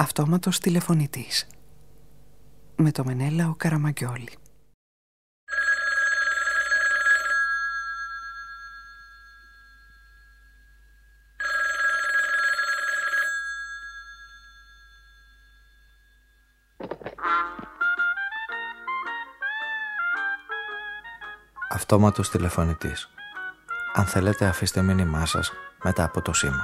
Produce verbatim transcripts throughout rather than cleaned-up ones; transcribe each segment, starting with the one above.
Αυτόματος τηλεφωνητής με το Μενέλαο Καραμαγκιόλη. Αυτόματος τηλεφωνητής. Αν θέλετε, αφήστε μήνυμά σας μετά από το σήμα.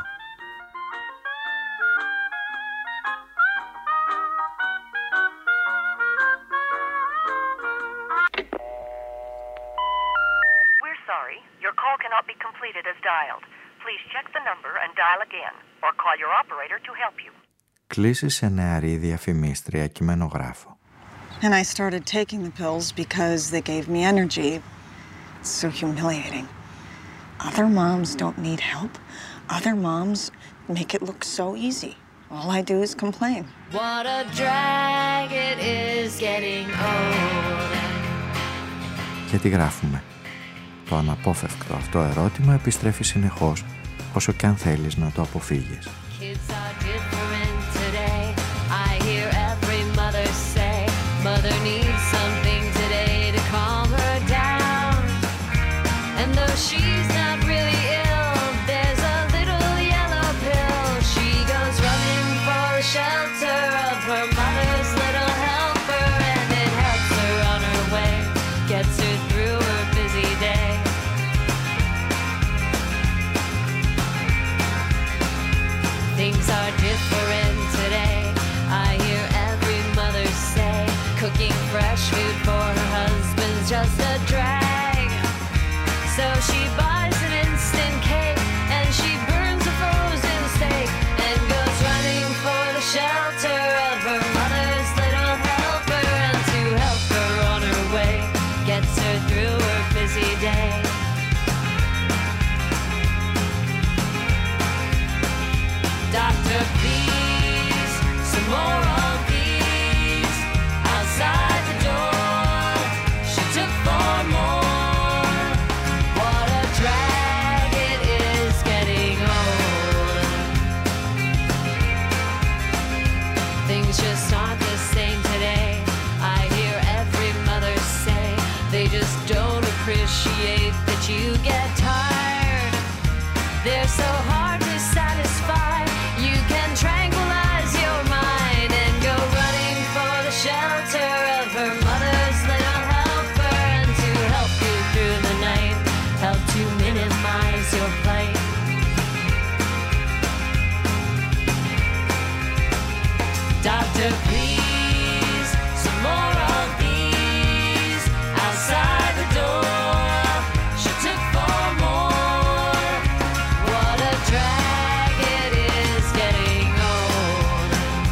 Κλείσει σε νεαρή διαφημίστρια κειμενογράφο. And I started taking the pills because they gave me energy. It's so humiliating. Other moms don't need help. Other moms make it look so easy. All I do is complain. What a drag it is getting old. Γιατί γράφουμε. Το αναπόφευκτο αυτό ερώτημα επιστρέφει συνεχώς, όσο και αν θέλεις να το αποφύγεις. Mother needs something today to calm her down. And though she's not really ill, there's a little yellow pill. She goes running for the shelter of her mother's little helper, and it helps her on her way, gets her through her busy day. Things are different today, I hear every mother say. Cooking fresh food for her husband's just a drag. So she buys an instant cake and she burns a frozen steak and goes running for the shelter of her mother's little helper, and to help her on her way gets her through her busy day. Doctor, please, some more of these. Outside the door, she took four more. What a drag it is getting old. Things just aren't the same today. I hear every mother say they just don't appreciate that you get tired. They're so hard to satisfy. You can tranquilize your mind and go running for the shelter of her mother's little helper, and to help you through the night, help to minimize your plight. Doctor, please, some more of these. Outside the door, she took four more. What a drag it is getting old.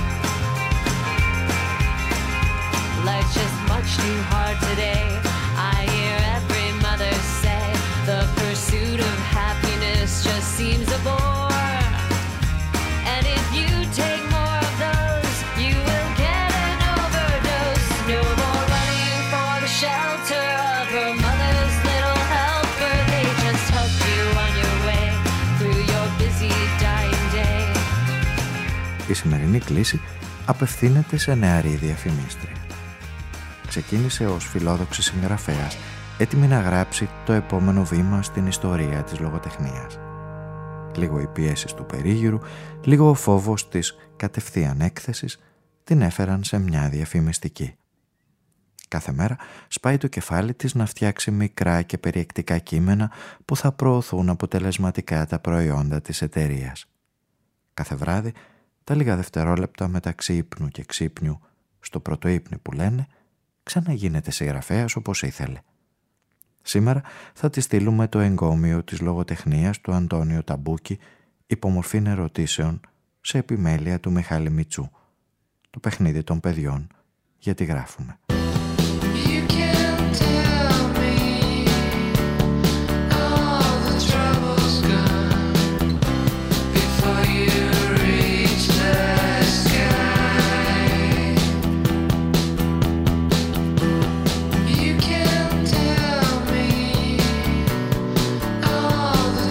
Life's just much too hard today. I hear every mother say the pursuit of happiness just seems a bore. And if you take more of those, you will get an overdose. No more running for the shelter of her mother's little helper. They just help you on your way through your busy dying day. Η σημερινή κλήση απευθύνεται σε νεαρή διαφημίστρια. Ξεκίνησε ως φιλόδοξη συγγραφέας, έτοιμη να γράψει το επόμενο βήμα στην ιστορία της λογοτεχνίας. Λίγο οι πιέσεις του περίγυρου, λίγο ο φόβος της κατευθείαν έκθεσης την έφεραν σε μια διαφημιστική. Κάθε μέρα σπάει το κεφάλι της να φτιάξει μικρά και περιεκτικά κείμενα που θα προωθούν αποτελεσματικά τα προϊόντα της εταιρείας. Κάθε βράδυ, τα λίγα δευτερόλεπτα μεταξύ ύπνου και ξύπνιου, στο πρωτούπνι που λένε, ξαναγίνεται συγγραφέας όπως ήθελε. Σήμερα θα τη στείλουμε το εγκόμιο της λογοτεχνίας του Αντώνιο Ταμπούκη, υπομορφή ερωτήσεων σε επιμέλεια του Μιχάλη Μητσού. Το παιχνίδι των παιδιών, γιατί γράφουμε.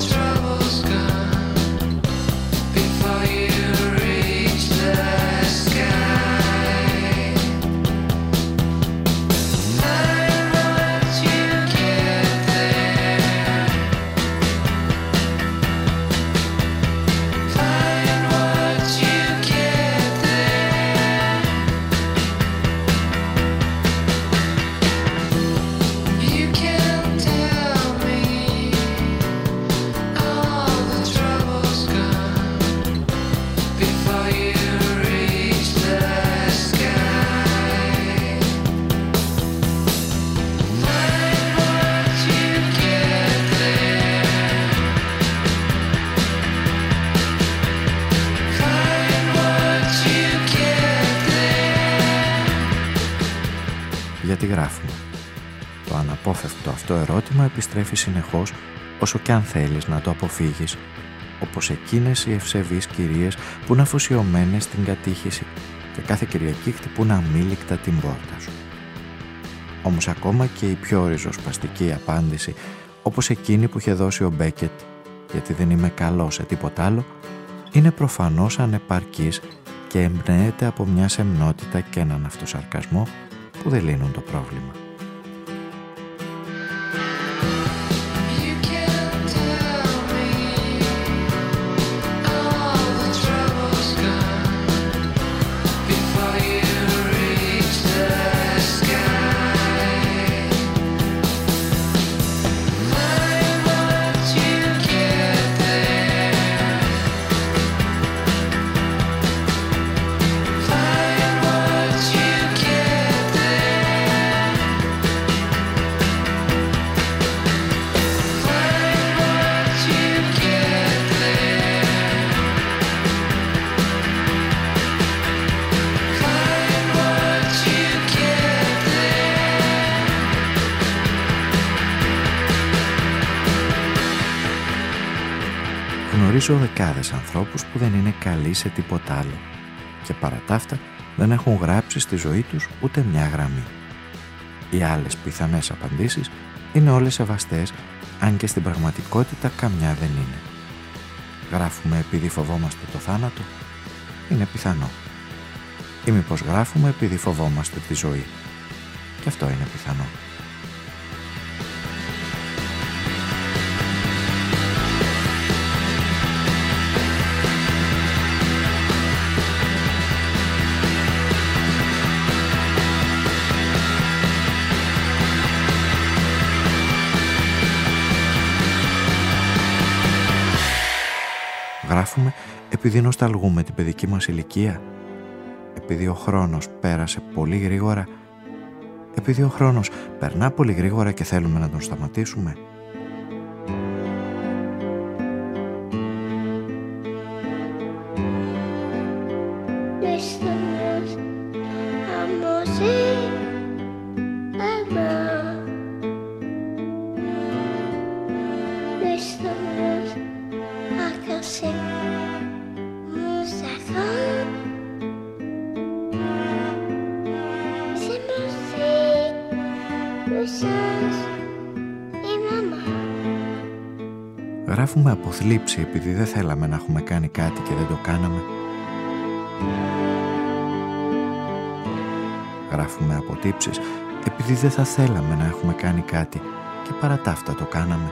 Before you reach the sky. γιατί γράφουμε. Το αναπόφευκτο αυτό ερώτημα επιστρέφει συνεχώς, όσο κι αν θέλεις να το αποφύγεις, όπως εκείνες οι ευσεβείς κυρίες που είναι αφοσιωμένες στην κατήχηση και κάθε Κυριακή χτυπούν αμήλικτα την πόρτα σου. Όμως ακόμα και η πιο ριζοσπαστική απάντηση, όπως εκείνη που είχε δώσει ο Μπέκετ, γιατί δεν είμαι καλός σε τίποτα άλλο, είναι προφανώς ανεπαρκής και εμπνέεται από μια σεμνότητα και έναν αυτοσαρκασμό που δεν λύνουν το πρόβλημα. Γνωρίζω δεκάδες ανθρώπους που δεν είναι καλοί σε τίποτα άλλο και παρά τα αυτά δεν έχουν γράψει στη ζωή τους ούτε μια γραμμή. Οι άλλες πιθανές απαντήσεις είναι όλες σεβαστές, αν και στην πραγματικότητα καμιά δεν είναι. Γράφουμε επειδή φοβόμαστε το θάνατο? Είναι πιθανό. Ή μήπως γράφουμε επειδή φοβόμαστε τη ζωή? Και αυτό είναι πιθανό. Γράφουμε επειδή νοσταλγούμε την παιδική μας ηλικία, επειδή ο χρόνος πέρασε πολύ γρήγορα, επειδή ο χρόνος περνά πολύ γρήγορα και θέλουμε να τον σταματήσουμε. Γράφουμε από θλίψη επειδή δεν θέλαμε να έχουμε κάνει κάτι και δεν το κάναμε. Γράφουμε από τύψεις επειδή δεν θα θέλαμε να έχουμε κάνει κάτι και παρά τα αυτά το κάναμε.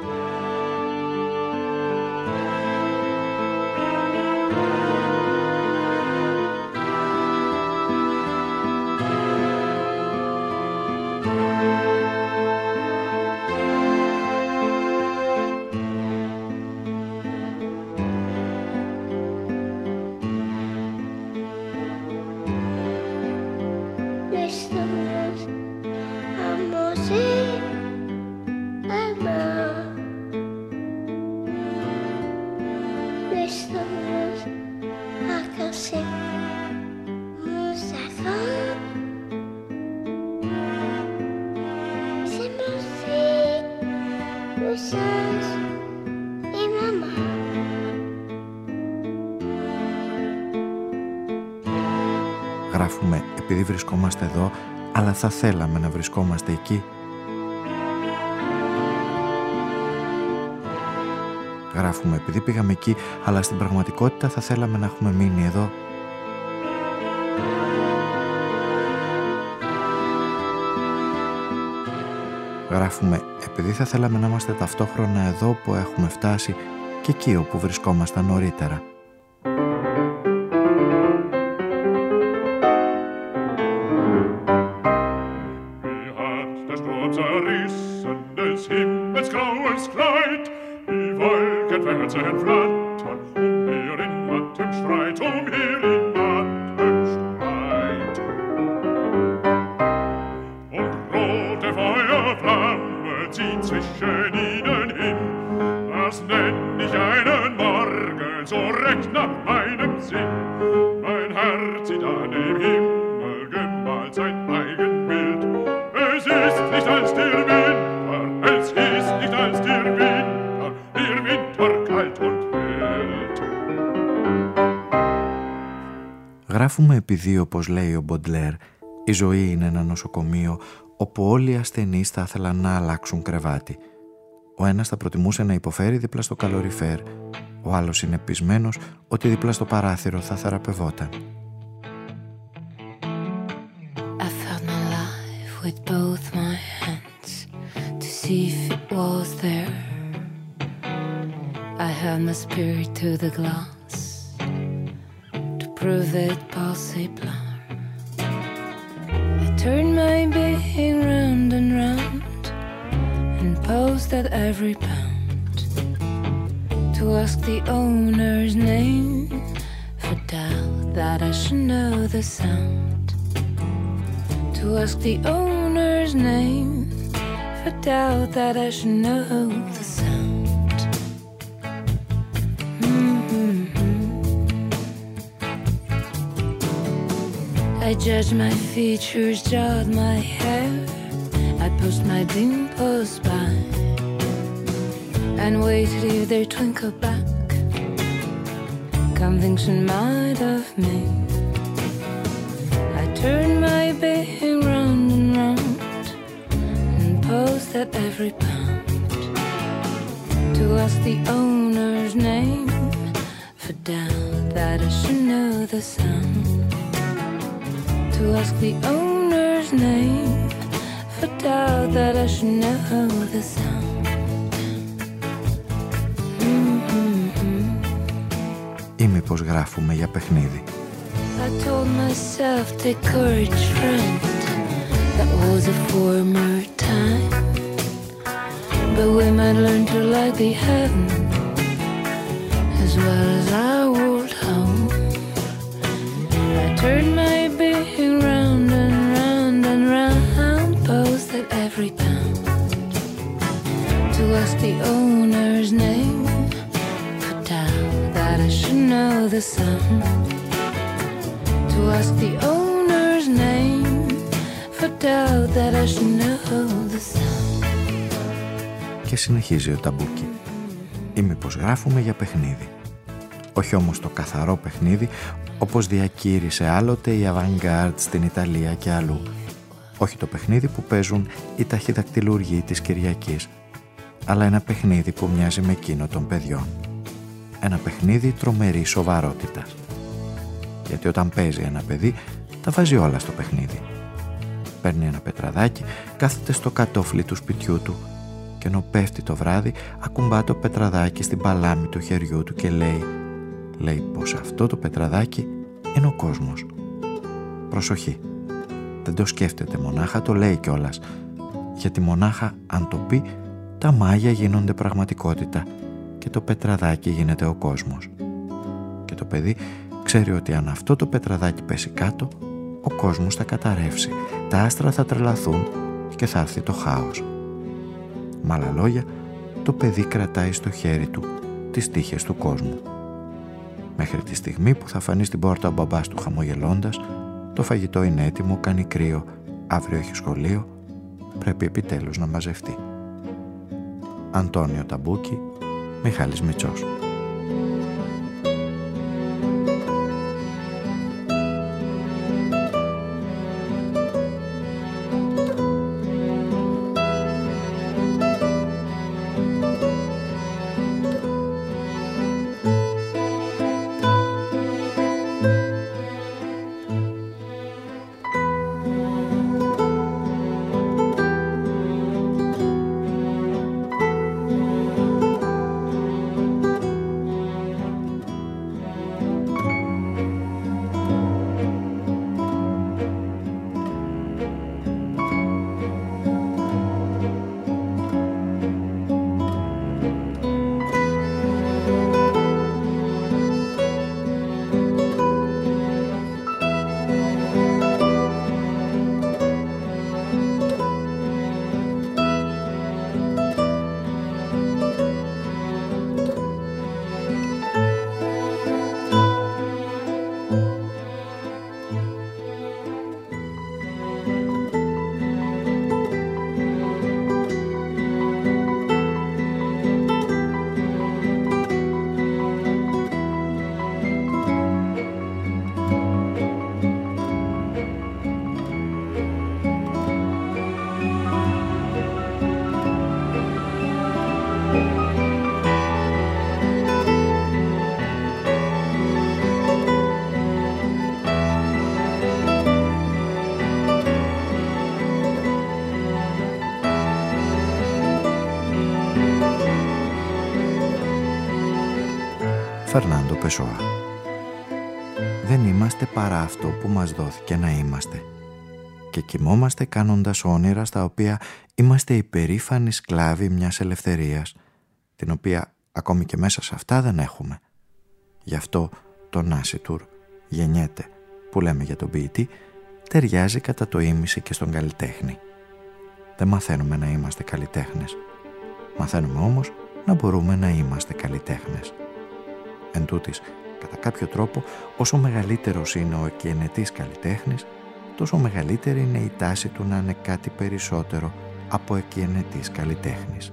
Γράφουμε επειδή βρισκόμαστε εδώ, αλλά θα θέλαμε να βρισκόμαστε εκεί. Γράφουμε επειδή πήγαμε εκεί, αλλά στην πραγματικότητα θα θέλαμε να έχουμε μείνει εδώ. Γράφουμε επειδή θα θέλαμε να είμαστε ταυτόχρονα εδώ που έχουμε φτάσει και εκεί όπου βρισκόμασταν νωρίτερα. Mein Herz sieht an dem Himmel gemalt sein Eigenbild. Γράφουμε επειδή, όπως λέει ο Μποντλέρ, η ζωή είναι ένα νοσοκομείο όπου όλοι οι ασθενείς θα ήθελαν να αλλάξουν κρεβάτι. Ο ένας θα προτιμούσε να υποφέρει δίπλα στο καλοριφέρ, ο άλλος είναι πεισμένος ότι δίπλα στο παράθυρο θα θεραπευόταν. I felt my life with both my hands to see if it was there. I held my spirit to the glass to prove it possible. I turned my being round and round and paused at every pound to ask the owner's name for doubt that I should know the sound. To ask the owner's name for doubt that I should know the sound. Mm-hmm. I judged my features, jawed my hair. I pushed my dimples by and waited if they twinkle back conviction might of me. I turned my being round and round and paused at every pound to ask the owner's name for doubt that I should know the sound. To ask the owner's name for doubt that I should know the sound. Mm-hmm. Ή μήπως γράφουμε για παιχνίδι. I told myself take courage, friend. That was a former time, but we might learn to like the heaven as well as our world home. I turned my being round and round and round, posed at every pound to ask the owner's name for doubt that I should know the sound. To ask the owner's name for doubt that I should know the sound. Και συνεχίζει ο Ταμπούκι. Ή μήπως γράφουμε για παιχνίδι. Όχι όμως το καθαρό παιχνίδι όπως διακήρυσε άλλοτε η avant-garde στην Ιταλία και αλλού. Όχι το παιχνίδι που παίζουν οι ταχυδακτυλουργοί της Κυριακής, αλλά ένα παιχνίδι που μοιάζει με εκείνο των παιδιών. Ένα παιχνίδι τρομερής σοβαρότητας. Γιατί όταν παίζει ένα παιδί, τα βάζει όλα στο παιχνίδι. Παίρνει ένα πετραδάκι, κάθεται στο κατόφλι του σπιτιού του και ενώ πέφτει το βράδυ, ακουμπά το πετραδάκι στην παλάμη του χεριού του και λέει λέει πως αυτό το πετραδάκι είναι ο κόσμος. Προσοχή, δεν το σκέφτεται μονάχα, το λέει κιόλας, γιατί μονάχα αν το πει, τα μάγια γίνονται πραγματικότητα και το πετραδάκι γίνεται ο κόσμος. Και το παιδί ξέρει ότι αν αυτό το πετραδάκι πέσει κάτω, ο κόσμος θα καταρρεύσει, τα άστρα θα τρελαθούν και θα έρθει το χάος. Με άλλα λόγια, το παιδί κρατάει στο χέρι του τις τύχες του κόσμου. Μέχρι τη στιγμή που θα φανεί στην πόρτα ο μπαμπάς του χαμογελώντας, το φαγητό είναι έτοιμο, κάνει κρύο, αύριο έχει σχολείο, πρέπει επιτέλους να μαζευτεί. Αντώνιο Ταμπούκι, Μιχάλης Μητσός. Φερνάντο Πεσόα. Δεν είμαστε παρά αυτό που μας δόθηκε να είμαστε και κοιμόμαστε κάνοντας όνειρα στα οποία είμαστε υπερήφανοι σκλάβοι μιας ελευθερίας, την οποία ακόμη και μέσα σε αυτά δεν έχουμε. Γι' αυτό το Νάσιτουρ γεννιέται, που λέμε για τον ποιητή, ταιριάζει κατά το ίμιση και στον καλλιτέχνη. Δεν μαθαίνουμε να είμαστε καλλιτέχνες. Μαθαίνουμε όμως να μπορούμε να είμαστε καλλιτέχνες. Εν τούτης, κατά κάποιο τρόπο, όσο μεγαλύτερος είναι ο εκκαινετής καλλιτέχνης, τόσο μεγαλύτερη είναι η τάση του να είναι κάτι περισσότερο από εκκαινετής καλλιτέχνης.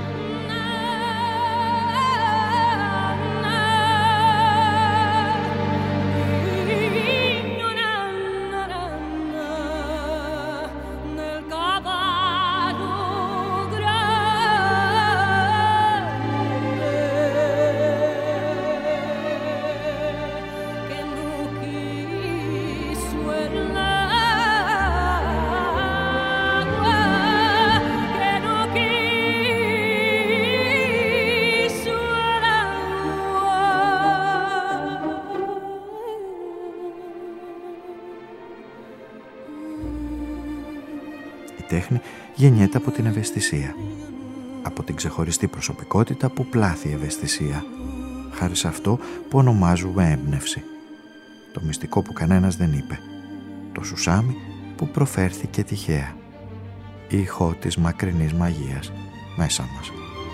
Τέχνη γεννιέται από την ευαισθησία, από την ξεχωριστή προσωπικότητα που πλάθει η ευαισθησία, χάρη σε αυτό που ονομάζουμε έμπνευση, το μυστικό που κανένας δεν είπε, το σουσάμι που προφέρθηκε τυχαία, η ηχό της μακρινής μαγείας μέσα μας.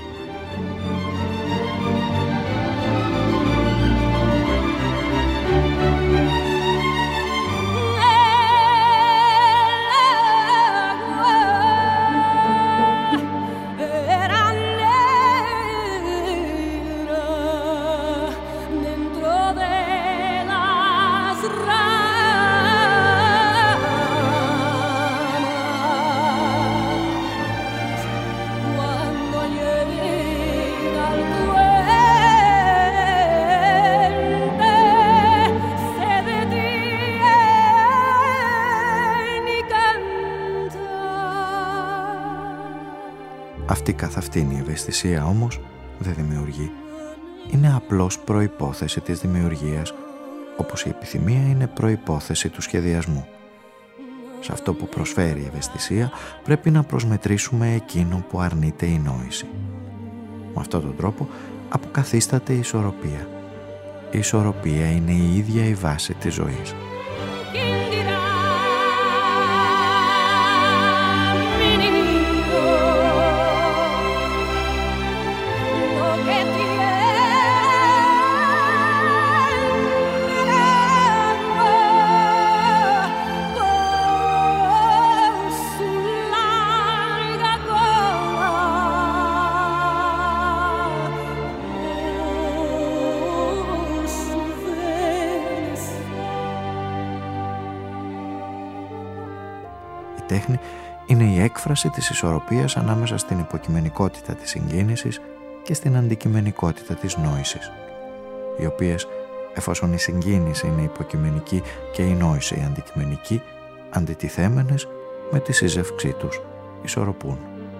Αυτή καθ' αυτήν η ευαισθησία όμως δεν δημιουργεί. Είναι απλώς προϋπόθεση της δημιουργίας, όπως η επιθυμία είναι προϋπόθεση του σχεδιασμού. Σε αυτό που προσφέρει η ευαισθησία πρέπει να προσμετρήσουμε εκείνο που αρνείται η νόηση. Με αυτόν τον τρόπο αποκαθίσταται η ισορροπία. Η ισορροπία είναι η ίδια η βάση της ζωής. Η τέχνη είναι η έκφραση της ισορροπίας ανάμεσα στην υποκειμενικότητα της συγκίνησης και στην αντικειμενικότητα της νόησης, οι οποίες, εφόσον η συγκίνηση είναι υποκειμενική και η νόηση αντικειμενική, αντιτιθέμενες με τη σύζευξή τους ισορροπούν.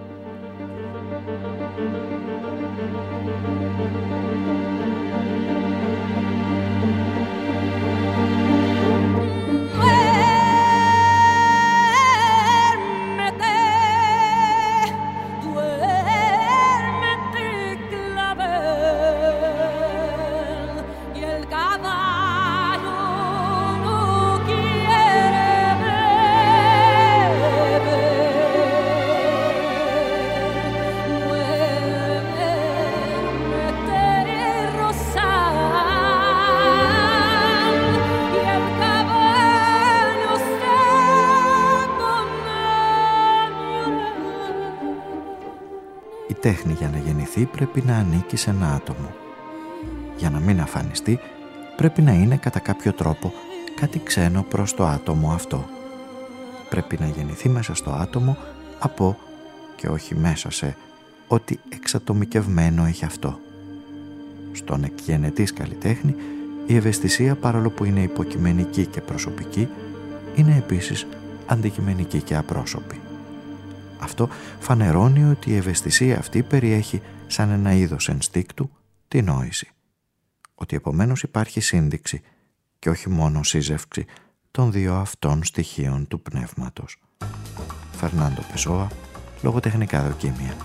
Η τέχνη για να γεννηθεί πρέπει να ανήκει σε ένα άτομο. Για να μην αφανιστεί πρέπει να είναι κατά κάποιο τρόπο κάτι ξένο προς το άτομο αυτό. Πρέπει να γεννηθεί μέσα στο άτομο από και όχι μέσα σε ό,τι εξατομικευμένο έχει αυτό. Στον εκγενετής καλλιτέχνη η ευαισθησία, παρόλο που είναι υποκειμενική και προσωπική, είναι επίσης αντικειμενική και απρόσωπη. Αυτό φανερώνει ότι η ευαισθησία αυτή περιέχει σαν ένα είδος ενστίκτου τη νόηση. ότι επομένως υπάρχει σύνδεξη και όχι μόνο σύζευξη των δύο αυτών στοιχείων του πνεύματος. Φερνάντο Πεσόα, λογοτεχνικά δοκίμια.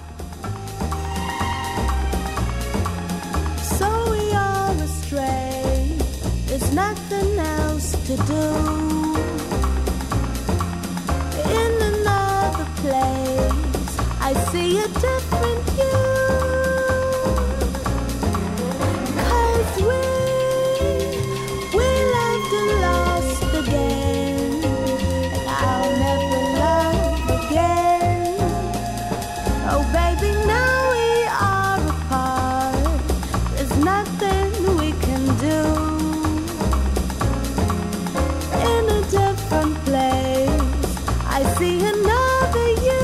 So we are astray, there's nothing else to do. In another place, I see a different you. 'Cause we, we loved and lost again, and I'll never love again. Oh baby, now we are apart, there's nothing we can do. In a different place, I see another you.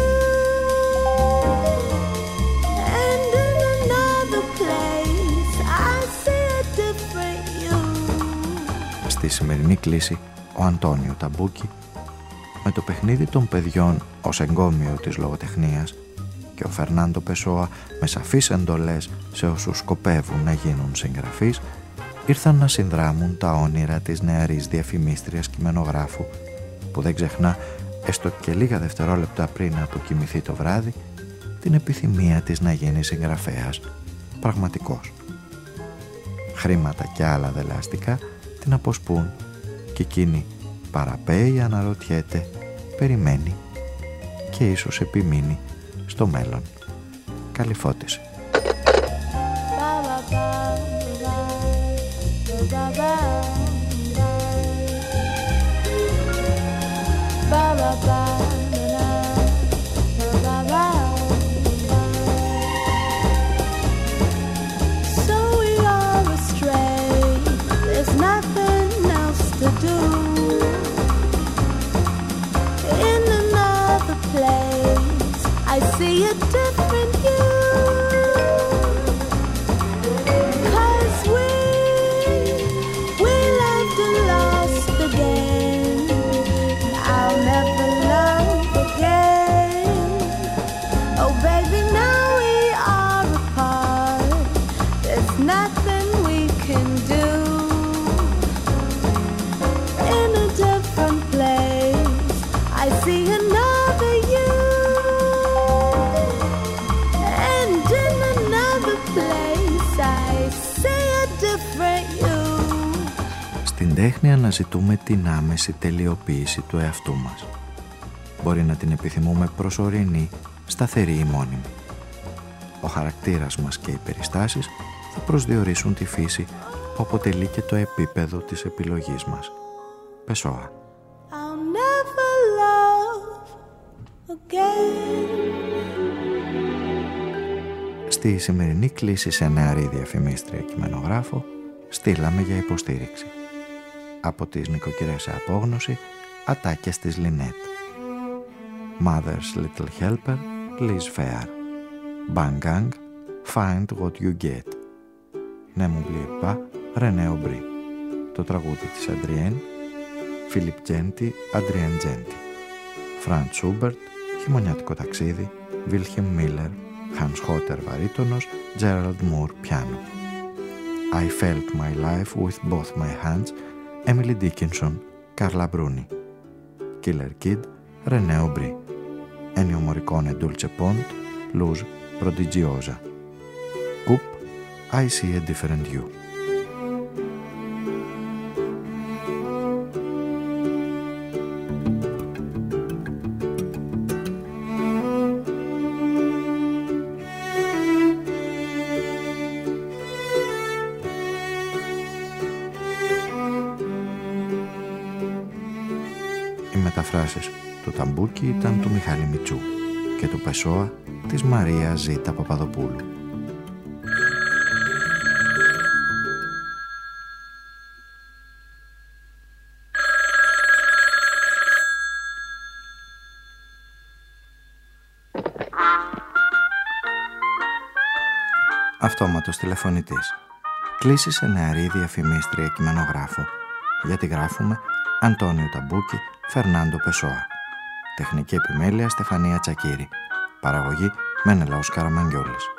And in another place, I see a different you. Στη σημερινή κλίση, ο Αντώνιο Ταμπούκι, με το παιχνίδι των παιδιών ως εγκόμιο της λογοτεχνίας, και ο Φερνάντο Πεσόα με σαφείς εντολές σε όσους σκοπεύουν να γίνουν συγγραφείς, ήρθαν να συνδράμουν τα όνειρα της νεαρής διαφημίστριας κειμενογράφου, που δεν ξεχνά, έστω και λίγα δευτερόλεπτα πριν αποκοιμηθεί το βράδυ, την επιθυμία της να γίνει συγγραφέας πραγματικός. Χρήματα και άλλα δελαστικά την αποσπούν και εκείνη παραπέει, αναρωτιέται, περιμένει και ίσως επιμείνει στο μέλλον. Καλή φώτιση. So we are astray, there's nothing else to do. In another place, I see a different you. 'Cause we, we loved and lost again, and I'll never love again. Oh baby, now we are apart, there's nothing we can do. In a different place, I see another you. And in another place, I see a different you. Στην τέχνη αναζητούμε την άμεση τελειοποίηση του εαυτού μας. Μπορεί να την επιθυμούμε προσωρινή, σταθερή ή μόνιμη. Ο χαρακτήρας μας και οι περιστάσεις θα προσδιορίσουν τη φύση που αποτελεί και το επίπεδο της επιλογής μας. Πεσόα. I'll never love again. Στη σημερινή κλίση σε νεαρή διαφημίστρια κειμενογράφο στείλαμε για υποστήριξη. Από τις νοικοκυρές σε απόγνωση, ατάκες της Λινέτ. Mother's Little Helper, Liz Fair. Bang Gang, Find What You Get. Ne m'oubliez pas, René Aubry. Το τραγούδι της Adrienne, Philip Genti, Adrienne Genti. Franz Schubert, Χειμωνιάτικο ταξίδι, Wilhelm Miller, Hans Hotter βαρύτονος, Gerald Moore πιάνο. I Felt My Life With Both My Hands, Emily Dickinson, Carla Bruni. Killer Kid, René Aubry. Ennio Morricone Dulce Pont, Luz Prodigiosa. Coop, I See a Different You. Οι μεταφράσεις του Ταμπούκι ήταν του Μιχάλη Μητσού και του Πεσόα της Μαρία Ζήτα Παπαδοπούλου. Αυτόματος τηλεφωνητής. Κλείσει σε νεαρή διαφημίστρια κειμενογράφου. Γιατί γράφουμε Αντώνιο Ταμπούκι, Φερνάντο Πεσόα. Τεχνική επιμέλεια Στεφανία Τσακύρη. Παραγωγή Μενελαός Καραμαγγιόλης.